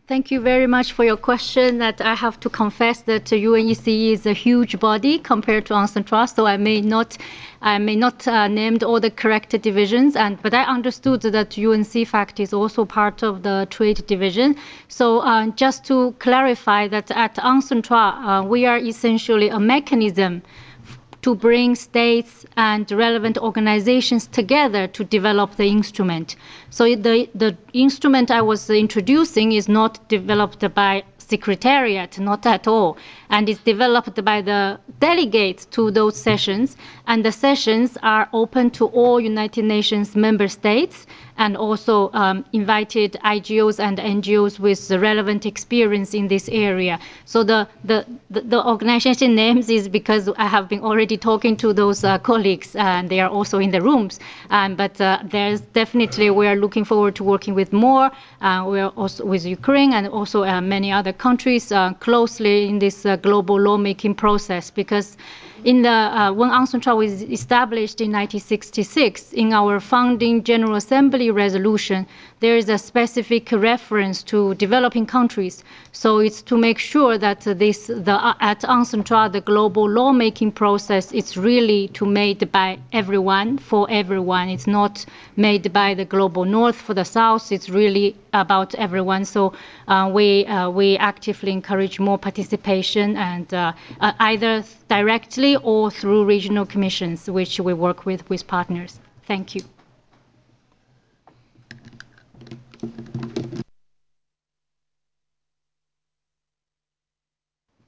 Thank you very much for your question. That I have to confess that UNECE is a huge body compared to UNCTAD, so I may not named all the correct divisions. But I understood that UNCFACT is also part of the trade division. So just to clarify that at UNCTAD, we are essentially a mechanism to bring states and relevant organizations together to develop the instrument. So the instrument I was introducing is not developed by Secretariat, not at all. And it's developed by the delegates to those sessions. And the sessions are open to all United Nations member states and also invited IGOs and NGOs with the relevant experience in this area. So the organization names is because I have been already talking to those colleagues and they are also in the rooms. But there's definitely, we are looking forward to working with more. We are also with Ukraine and also many other countries closely in this global lawmaking process, because in the when UNCTAD was established in 1966, in our founding General Assembly resolution, there is a specific reference to developing countries. So it's to make sure that at UNCTAD, the global lawmaking process is really made by everyone, for everyone. It's not made by the global north for the south. It's really about everyone. So we actively encourage more participation, and either directly or through regional commissions, which we work with partners. Thank you.